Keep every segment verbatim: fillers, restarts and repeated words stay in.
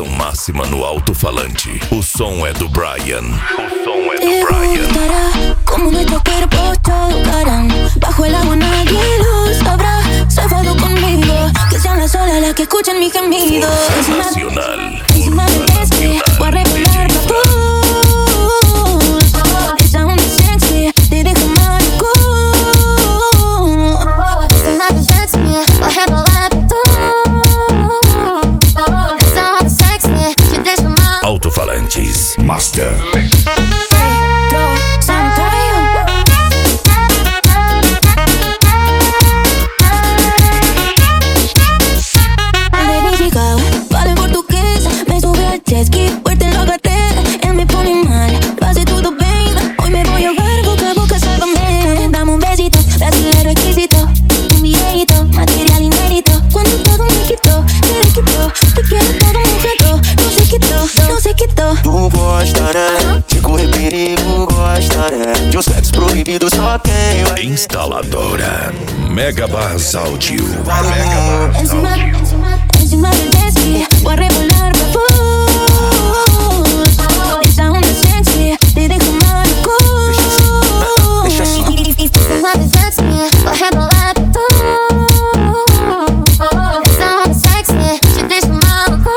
vibração máxima no alto-falante. O som é do Brian. O som é do Brian. Como nuestros cuerpos chocarán. Bajo el agua nadie lo sabrá. Sábado conmigo, que sean las olas las que escuchen mi gemido. Força Nacional. Encima del desque, voy a revelar la voz. Esa onda sexy, te deja marco. Esa onda sexy, voy a revelar todo. Esa onda sexy, te deja marco. Alto-falantes Master. Vale portugués, me sube al jet ski, fuerte lo agarré, él me pone mal, lo hace todo bien. Hoy me voy a ahogar, boca a boca, sálvame. Dame un besito, brasilero exquisito, un videito, material inédito. Cuando todo me quitó, me quitó, te quiero todo mojado, no se quitó, no se quitó. Tu gosta, né? De correr perigo, gosta, né? De um sexo proibido só tem. Instaladora Megabars Audio. Encima, encima, encima del desky, voy a revolar la voz. Esa onda sexy, te dejo marco. Encima del desky, voy a revolar todo. Esa onda sexy, te dejo marco.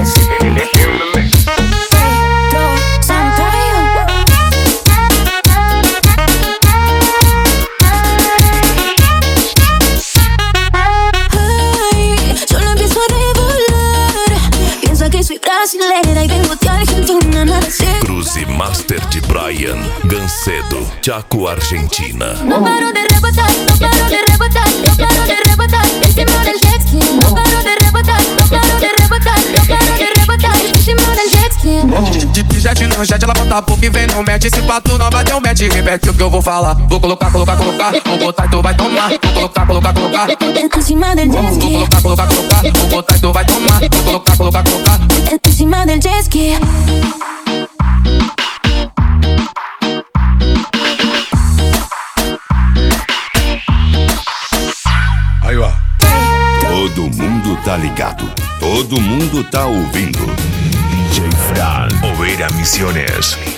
Soy brasileira y vengo de Argentina, nada sé. Cruze Master de Brian Gancedo, Chaco, Argentina. No paro de rebotar, no paro de rebotar, no paro de rebotar, encima del jet ski. No paro de rebotar, no paro de rebotar, no paro de rebotar, encima del jet ski. De pijete no jet, ela bota a boca e vem no match. Se pato não vai ter um match, repete o que eu vou falar. Vou colocar, colocar, colocar, vou botar e tu vai tomar. Vou colocar, colocar, colocar, encima del jet ski. Vou colocar, colocar, colocar, vou botar e tu vai tomar. Vou colocar, colocar, colocar, encima del jet ski. Aí, ó. Todo mundo tá ligado. Todo mundo tá ouvindo. D J Fran, Oveira Misiones.